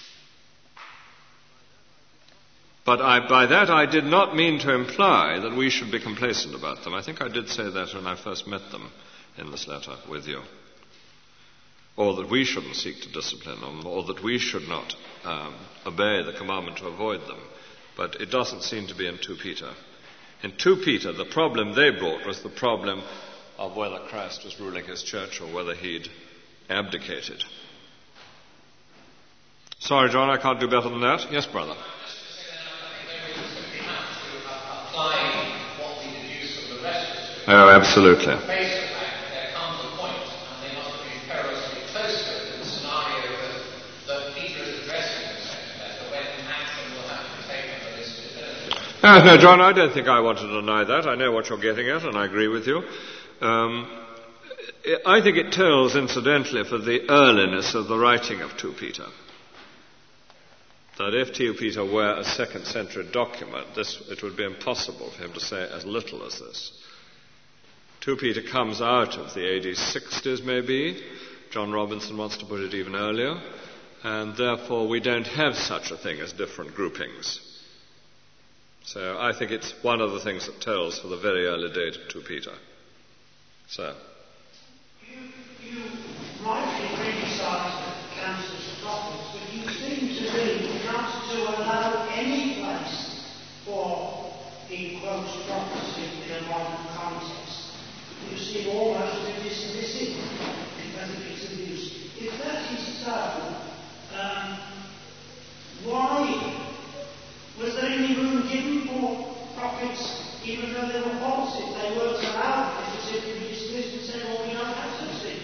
But by that I did not mean to imply that we should be complacent about them. I think I did say that when I first met them in this letter with you. Or that we shouldn't seek to discipline them, or that we should not obey the commandment to avoid them. But it doesn't seem to be in 2 Peter. In 2 Peter, the problem they brought was the problem of whether Christ was ruling his church or whether he'd abdicated. Sorry, John, I can't do better than that. Yes, brother. Oh, absolutely. There comes a point, and they must have been perilously close to it, in the scenario that Peter is addressing in the second letter, when action will have to be taken for this definitive. No, John, I don't think I want to deny that. I know what you're getting at, and I agree with you. I think it tells, incidentally, for the earliness of the writing of 2 Peter. That if 2 Peter were a second-century document, it would be impossible for him to say as little as this. 2 Peter comes out of the AD 60s, maybe. John Robinson wants to put it even earlier. And therefore, we don't have such a thing as different groupings. So I think it's one of the things that tells for the very early date of 2 Peter. So. You rightly criticize the councils of prophets, but you seem to me not to allow any place for the quote prophecy in a modern context. You seem almost to dismiss it because of its abuse. If that is so, why was there any room given for prophets, even though they were false? If they weren't allowed, they just simply dismissed and said, well, we don't have such things.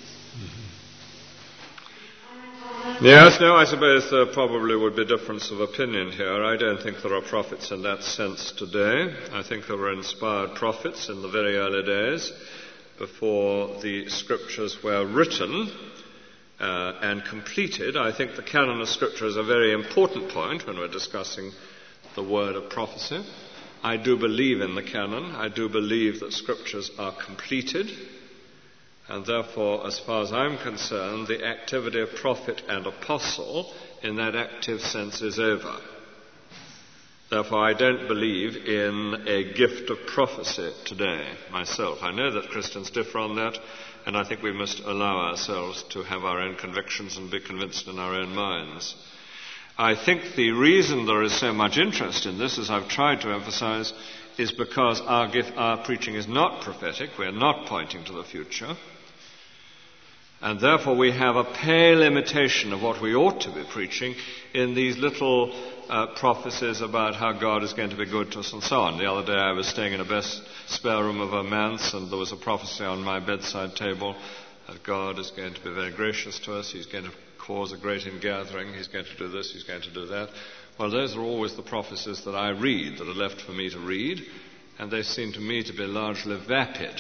Yes, no, I suppose there probably would be difference of opinion here. I don't think there are prophets in that sense today. I think there were inspired prophets in the very early days before the scriptures were written and completed. I think the canon of scripture is a very important point when we're discussing the word of prophecy. I do believe in the canon. I do believe that scriptures are completed. And therefore, as far as I'm concerned, the activity of prophet and apostle in that active sense is over. Therefore, I don't believe in a gift of prophecy today myself. I know that Christians differ on that, and I think we must allow ourselves to have our own convictions and be convinced in our own minds. I think the reason there is so much interest in this, as I've tried to emphasize, is because our preaching is not prophetic. We're not pointing to the future. And therefore we have a pale imitation of what we ought to be preaching in these little prophecies about how God is going to be good to us and so on. The other day I was staying in a best spare room of a manse, and there was a prophecy on my bedside table that God is going to be very gracious to us. He's going to cause a great ingathering. He's going to do this. He's going to do that. Well, those are always the prophecies that I read, that are left for me to read, and they seem to me to be largely vapid.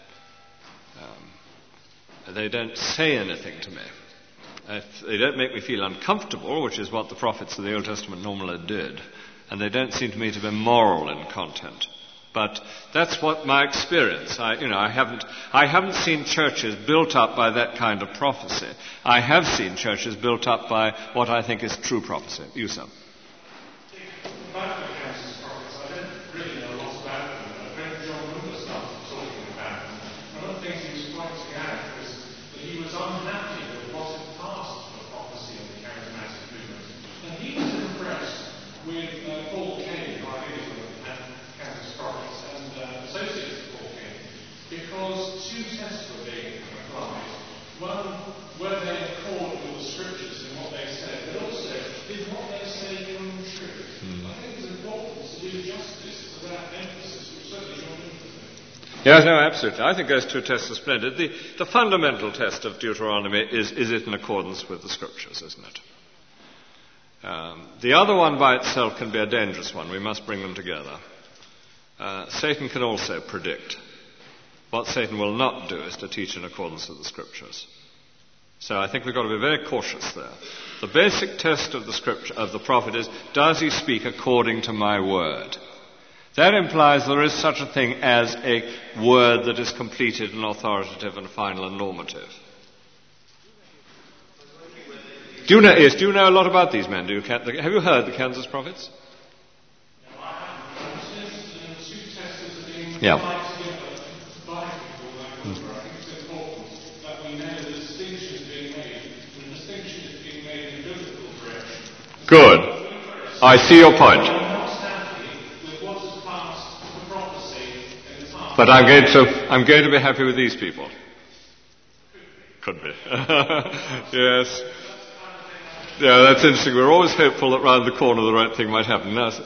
They don't say anything to me. They don't make me feel uncomfortable, which is what the prophets of the Old Testament normally did. And they don't seem to me to be moral in content. But that's what my experience. I haven't seen churches built up by that kind of prophecy. I have seen churches built up by what I think is true prophecy. You, sir. About the Kansas prophets, I don't really know lots about them. I've read John Wimber started talking about them. One of the things he was pointing out was that he was unhappy with what had passed for prophecy in the charismatic movement. And he was impressed with Paul Kane, our editor of the Kansas prophets, and associates of Paul Kane, because two tests were being applied. One, were they in accord with the scriptures in what they said, but also, did what they say come true? I think it's important to do justice to that emphasis, which certainly John Wimber did. Yes, no, absolutely. I think those two tests are splendid. The fundamental test of Deuteronomy is it in accordance with the scriptures, isn't it? The other one by itself can be a dangerous one. We must bring them together. Satan can also predict. What Satan will not do is to teach in accordance with the scriptures. So I think we've got to be very cautious there. The basic test of the scripture, of the prophet, is, does he speak according to my word? That implies there is such a thing as a word that is completed and authoritative and final and normative. Do you know a lot about these men? Have you heard the Kansas prophets? No, I haven't. Since the two tests are being Yeah. applied together by people like Wimber, I think it's important that we know the distinction is being made. The distinction is being made in biblical direction. Good. I see your point. I'm not happy with what has passed for prophecy in the past. But I'm going to be happy with these people. Could be. Yes. Yeah, that's interesting. We're always hopeful that round the corner the right thing might happen. Now,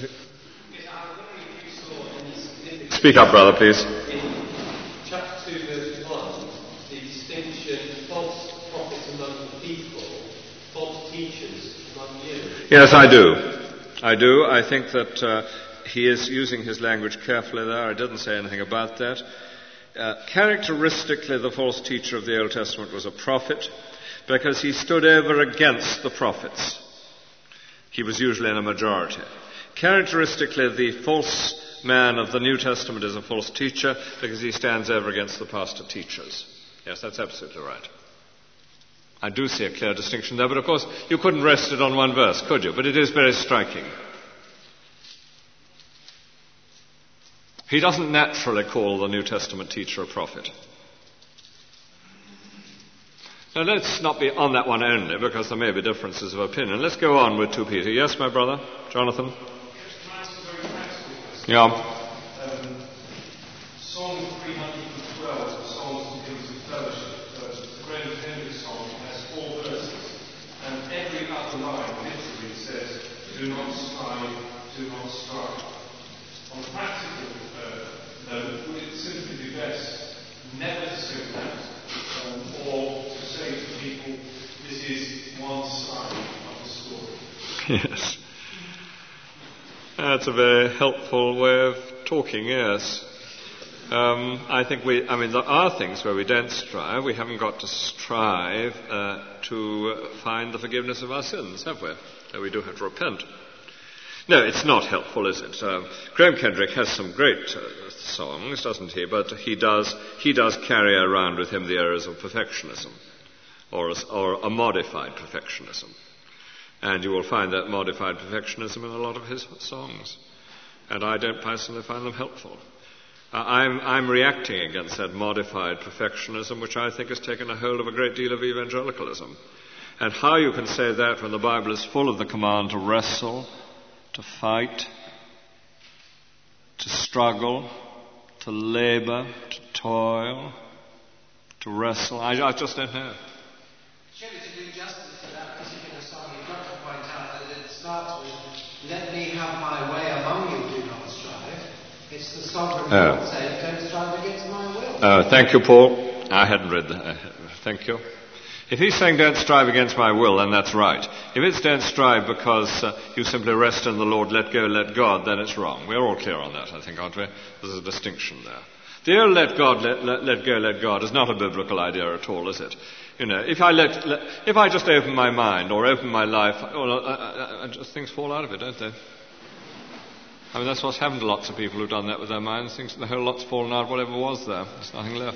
speak up, brother, please. In chapter 2, verse 1, the distinction, false prophets among the people, false teachers among you. Yes, I do. I think that he is using his language carefully there. I didn't say anything about that. Characteristically, the false teacher of the Old Testament was a prophet, because he stood over against the prophets. He was usually in a majority. Characteristically, the false man of the New Testament is a false teacher because he stands over against the pastor teachers. Yes, that's absolutely right. I do see a clear distinction there, but of course you couldn't rest it on one verse, could you? But it is very striking. He doesn't naturally call the New Testament teacher a prophet. Now, let's not be on that one only, because there may be differences of opinion. Let's go on with 2 Peter. Yes, my brother? Jonathan? Yeah. Psalm 312, the Psalms and Hymns of Fellowship, the Grand Henry song, has 4 verses, and every other line literally says, do not strive, do not strive. On a practical note, would it simply be best never to sing that, or to say to people, this is one side of the story? Yes. That's a very helpful way of talking, yes. I think there are things where we don't strive. We haven't got to strive to find the forgiveness of our sins, have we? We do have to repent. No, it's not helpful, is it? Graham Kendrick has some great songs, doesn't he? But he does carry around with him the errors of perfectionism, or a modified perfectionism. And you will find that modified perfectionism in a lot of his songs. And I don't personally find them helpful. I'm reacting against that modified perfectionism, which I think has taken a hold of a great deal of evangelicalism. And how you can say that when the Bible is full of the command to wrestle, to fight, to struggle, to labor, to toil, to wrestle. I just don't know. Surely to do justice to that particular song, you've got to point out that it starts with, let me have my way among you, do not strive. It's the sovereign Lord saying, don't strive against my will. Thank you, Paul. I hadn't read that. Thank you. If he's saying don't strive against my will, then that's right. If it's don't strive because you simply rest in the Lord, let go, let God, then it's wrong. We're all clear on that, I think, aren't we? There's a distinction there. The old let God, let go, let God is not a biblical idea at all, is it? You know, if I just open my mind or open my life, things fall out of it, don't they? I mean, that's what's happened to lots of people who've done that with their minds. Thinks the whole lot's fallen out, whatever was there. There's nothing left.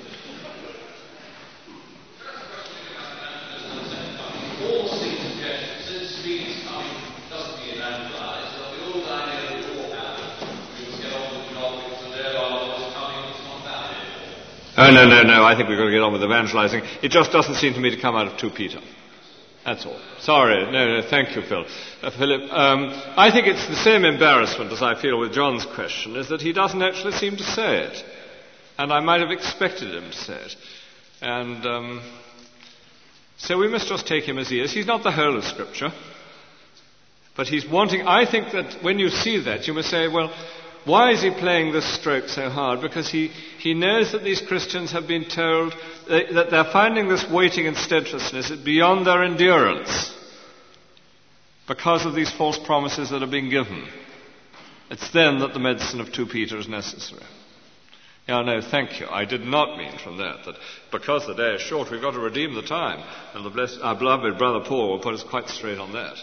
All seem to suggest since speed is coming, doesn't be evangelized, but the old idea we all have, we must get on with the job because the day of our Lord is coming, it's not valid anymore. Oh, no. I think we've got to get on with evangelizing. It just doesn't seem to me to come out of 2 Peter. That's all. Sorry. No, thank you, Philip. I think it's the same embarrassment as I feel with John's question, is that he doesn't actually seem to say it. And I might have expected him to say it. And so we must just take him as he is. He's not the whole of Scripture. But he's wanting... I think that when you see that, you must say, well, why is he playing this stroke so hard? Because he knows that these Christians have been told that they're finding this waiting and steadfastness beyond their endurance because of these false promises that are being given. It's then that the medicine of 2 Peter is necessary. Yeah, no, thank you. I did not mean from that because the day is short, we've got to redeem the time. And our beloved brother Paul will put us quite straight on that.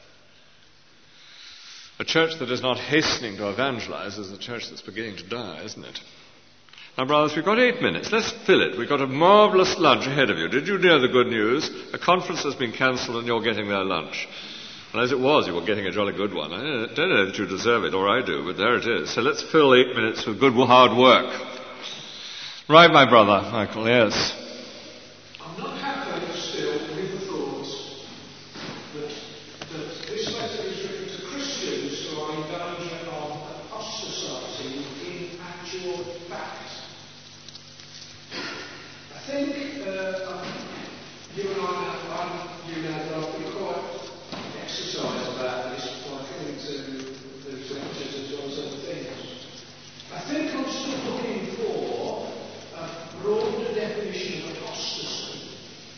A church that is not hastening to evangelize is a church that's beginning to die, isn't it? Now, brothers, we've got 8 minutes. Let's fill it. We've got a marvellous lunch ahead of you. Did you hear the good news? A conference has been cancelled and you're getting their lunch. And as it was, you were getting a jolly good one. I don't know that you deserve it, or I do, but there it is. So let's fill 8 minutes with good, hard work. Right, my brother, Michael, yes. I'm not happy still with the thought that this letter is written to Christians who are in danger of apostatizing in actual fact. I think you and I have been quite exercised about this by coming to the scriptures as well as other things. I think I'm still looking for a broader definition of apostasy.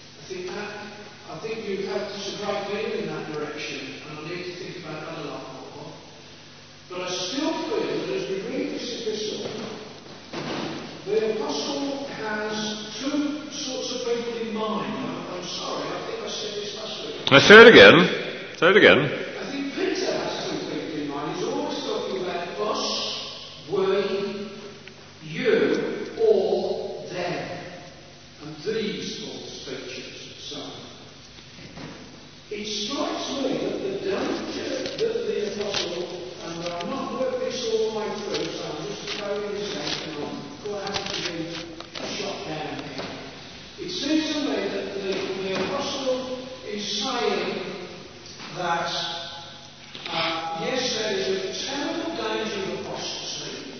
I think you've had some right deal in that direction, and I need to think about that a lot more. But I still feel that as we read this epistle, the apostle has 2 sorts of people in mind. I'm sorry, I think I said this last week. Let's say it again. Say it again. I think Peter has 2 people in mind. He's always talking about us, we, you, or them, and these false teachers. So, it strikes me that the danger that the apostle, and I've not worked this all the way through, so I'm just throwing this out and I'm going to have to be shot down here. It seems to me that the apostle is saying that yes, there is a terrible danger of apostasy,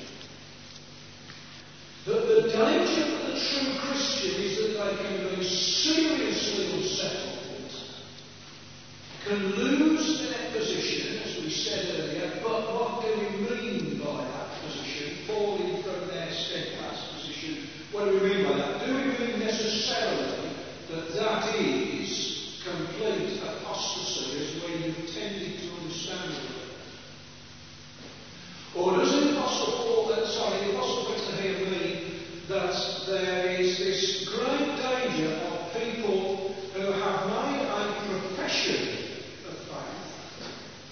but the danger for the true Christian is that they can be seriously unsettled, can lose their position, as we said earlier, but what do we mean by that position? Falling from their steadfast position. What do we mean by that? Do we mean necessarily that is complete apostasy as we intended to understand it? Or does the Apostle Peter here mean that there is this great danger of people who have made a profession of faith,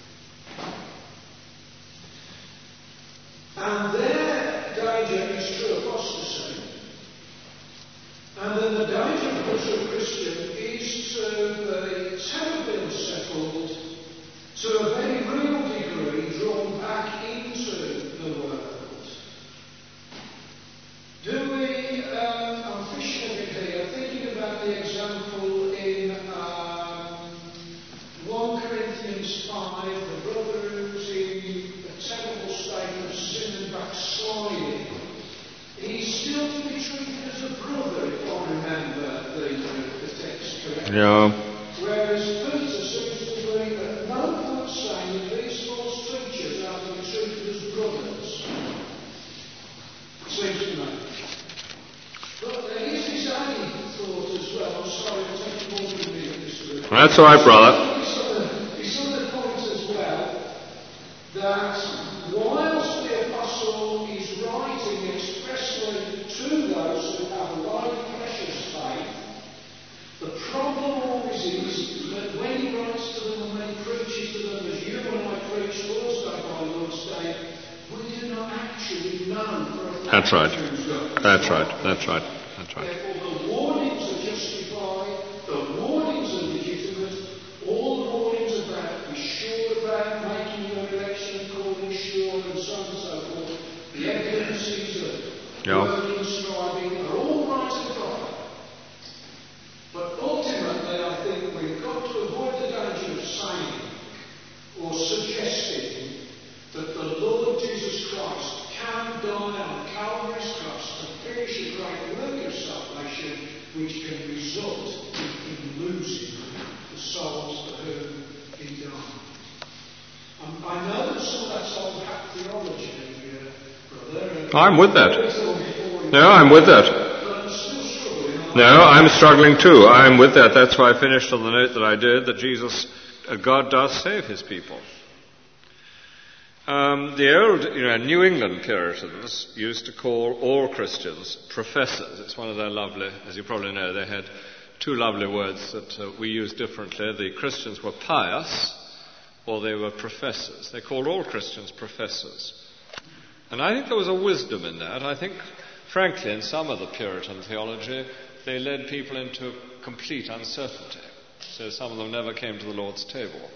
and their danger is true apostasy, and then the danger of the true Christian is to be terribly unsettled, to a very real degree drawn back into the world? Do we, I'm fishing a bit here, thinking about the example in 1 Corinthians 5, the brother who's in a terrible state of sin and backsliding. He's still to be treated as a brother, if I remember the text correctly. Yeah. Whereas Peter seems to be at no point saying that these false teachers are to be treated as brothers. It seems to me. But there is this added thought as well. I'm sorry, I'm taking more than me at this room. That's all right, brother. It's other point as well that whilst the apostle is writing expressly to those who have a life precious faith, the problem always is that when he writes to them and when he preaches to them, as you and I preach Lord's Day by Lord's Day, That's right. That's right. That's right. That's right. Therefore, the warnings are justified, the warnings are legitimate, all the warnings about be sure about making your election calling sure and so on and so forth, the evidences of working, striving are all right and fine. But ultimately, I think we've got to avoid the danger of saying or suggesting that the Lord Jesus Christ can die on Calvary's cross to finish a great work of salvation which can result in losing the souls for whom he died. I know that some of that's old hat theology, brother. I'm with that. No, I'm with that. No, I'm struggling too. I'm with that. That's why I finished on the note that I did, that God does save his people. The old, New England Puritans used to call all Christians professors. It's one of their lovely, as you probably know, they had two lovely words that we use differently. The Christians were pious, or they were professors. They called all Christians professors. And I think there was a wisdom in that. I think, frankly, in some of the Puritan theology, they led people into complete uncertainty. So some of them never came to the Lord's table.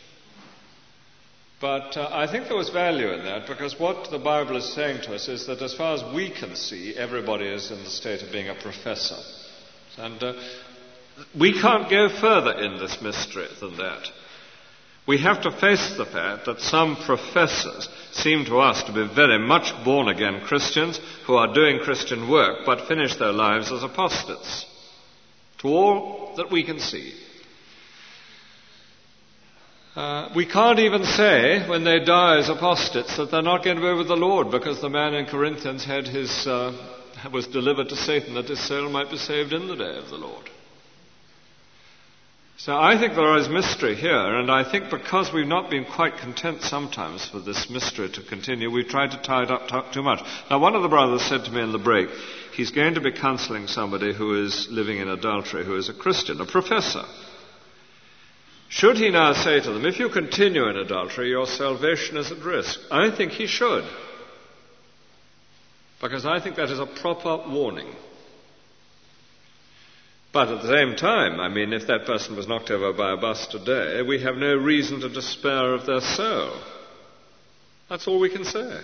But I think there was value in that, because what the Bible is saying to us is that as far as we can see, everybody is in the state of being a professor. And we can't go further in this mystery than that. We have to face the fact that some professors seem to us to be very much born-again Christians who are doing Christian work but finish their lives as apostates, to all that we can see. We can't even say when they die as apostates that they're not going to be with the Lord, because the man in Corinthians had was delivered to Satan that his soul might be saved in the day of the Lord. So I think there is mystery here, and I think because we've not been quite content sometimes for this mystery to continue, we've tried to tie it up too much. Now, one of the brothers said to me in the break, he's going to be counseling somebody who is living in adultery, who is a Christian, a professor. Should he now say to them, if you continue in adultery, your salvation is at risk? I think he should, because I think that is a proper warning. But at the same time, if that person was knocked over by a bus today, we have no reason to despair of their soul. That's all we can say.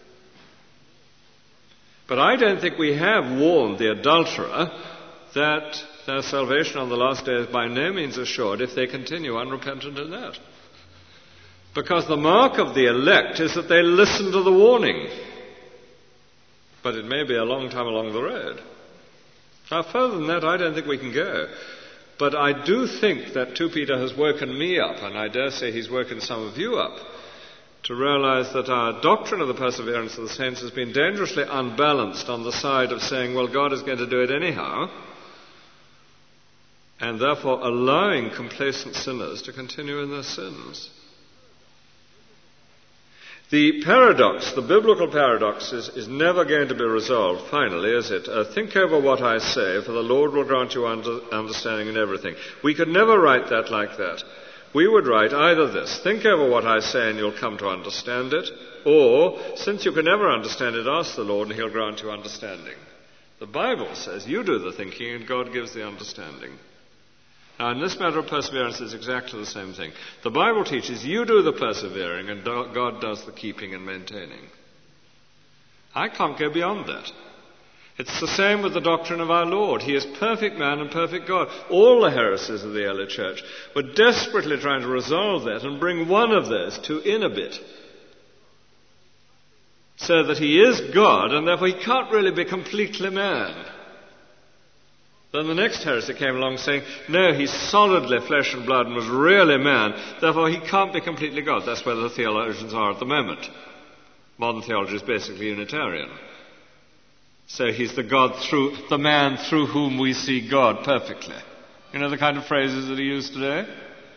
But I don't think we have warned the adulterer that their salvation on the last day is by no means assured if they continue unrepentant in that. Because the mark of the elect is that they listen to the warning. But it may be a long time along the road. Now, further than that, I don't think we can go. But I do think that 2 Peter has woken me up, and I dare say he's woken some of you up, to realize that our doctrine of the perseverance of the saints has been dangerously unbalanced on the side of saying, well, God is going to do it anyhow, and therefore allowing complacent sinners to continue in their sins. The paradox, the biblical paradox, is never going to be resolved finally, is it? Think over what I say, for the Lord will grant you understanding in everything. We could never write that like that. We would write either this: think over what I say and you'll come to understand it, or, since you can never understand it, ask the Lord and he'll grant you understanding. The Bible says you do the thinking and God gives the understanding. Now, in this matter of perseverance, it's exactly the same thing. The Bible teaches you do the persevering and God does the keeping and maintaining. I can't go beyond that. It's the same with the doctrine of our Lord. He is perfect man and perfect God. All the heresies of the early church were desperately trying to resolve that and bring one of those two in a bit, so that he is God and therefore he can't really be completely man. Then the next heresy came along saying, no, he's solidly flesh and blood and was really man, therefore he can't be completely God. That's where the theologians are at the moment. Modern theology is basically Unitarian. So he's the man through whom we see God perfectly. You know the kind of phrases that he used today?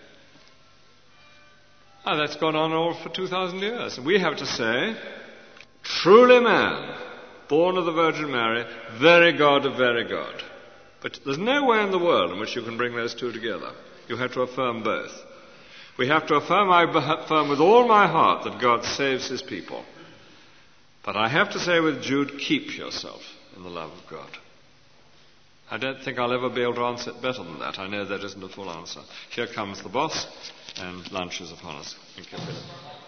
That's gone on all for 2,000 years. And we have to say, truly man, born of the Virgin Mary, very God of very God. But there's no way in the world in which you can bring those two together. You have to affirm both. We have to affirm, I affirm with all my heart that God saves his people. But I have to say with Jude, keep yourself in the love of God. I don't think I'll ever be able to answer it better than that. I know that isn't a full answer. Here comes the boss, and lunch is upon us. Thank you, Philip.